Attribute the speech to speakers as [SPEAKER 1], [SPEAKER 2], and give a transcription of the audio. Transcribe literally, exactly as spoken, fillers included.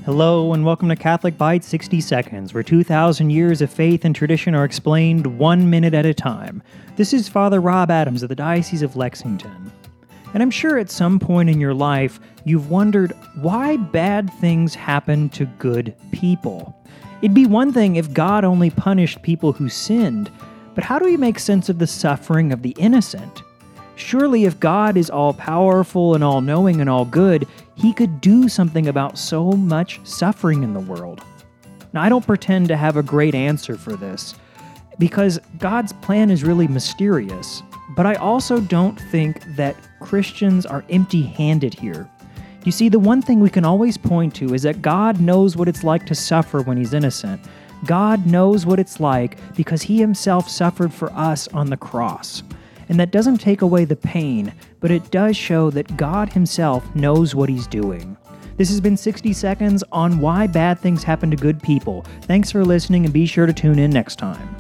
[SPEAKER 1] Hello and welcome to Catholic Bites sixty seconds, where two thousand years of faith and tradition are explained one minute at a time. This is Father Rob Adams of the Diocese of Lexington. And I'm sure at some point in your life, you've wondered why bad things happen to good people. It'd be one thing if God only punished people who sinned, but how do we make sense of the suffering of the innocent? Surely if God is all-powerful and all-knowing and all-good, he could do something about so much suffering in the world. Now, I don't pretend to have a great answer for this, because God's plan is really mysterious, but I also don't think that Christians are empty-handed here. You see, the one thing we can always point to is that God knows what it's like to suffer when he's innocent. God knows what it's like because he himself suffered for us on the cross. And that doesn't take away the pain, but it does show that God himself knows what he's doing. This has been sixty seconds on why bad things happen to good people. Thanks for listening, and be sure to tune in next time.